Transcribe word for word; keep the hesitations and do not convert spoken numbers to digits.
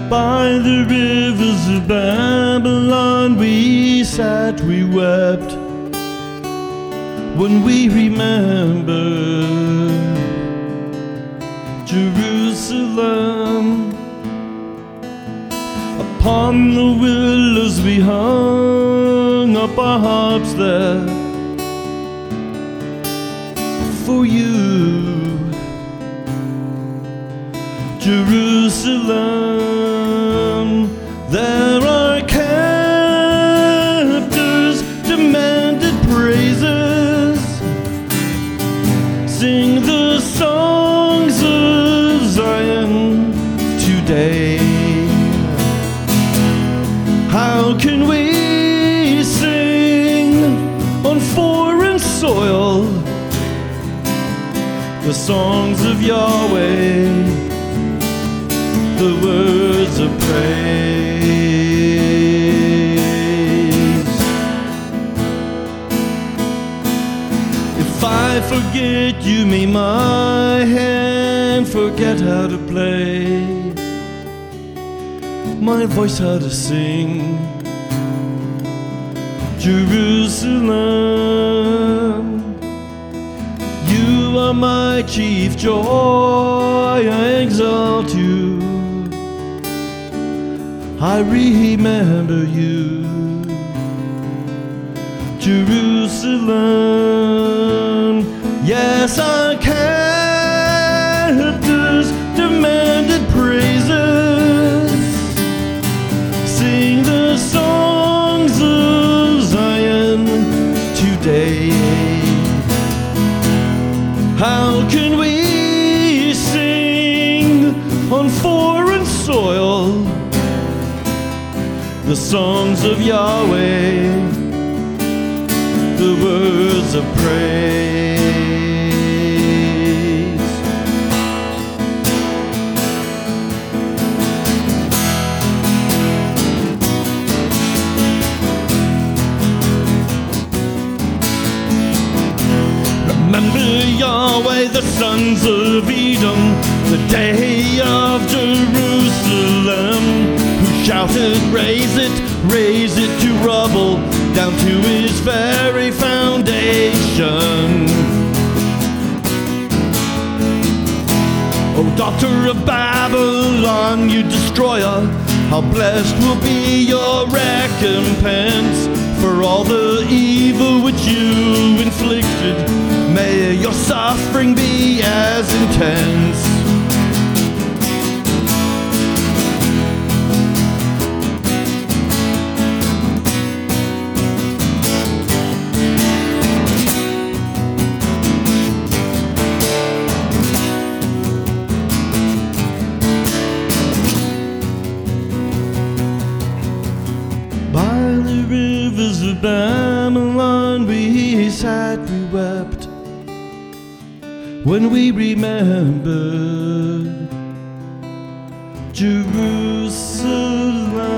By the rivers of Babylon we sat, we wept, when we remembered Jerusalem. Upon the willows we hung up our harps there for you, Jerusalem. There are captors demanded praises. Sing the songs of Zion today. How can we sing on foreign soil the songs of Yahweh, the words of praise? If I forget you, may my hand forget how to play, my voice how to sing. Jerusalem, you are my chief joy, I exalt you, I remember you, Jerusalem. Yes, our captors demanded praises. Sing the songs of Zion today. How can we sing on foreign soil the songs of Yahweh, the words of praise? Remember Yahweh, the sons of Edom, the day of Jerusalem, who shouted, raise it, raise it to rubble, down to its very foundation. O daughter of Babylon, you destroyer, how blessed will be your recompense for all the evil which you inflicted. May your suffering be as intense. By the rivers of Babylon we sat, we wept, when we remembered Jerusalem.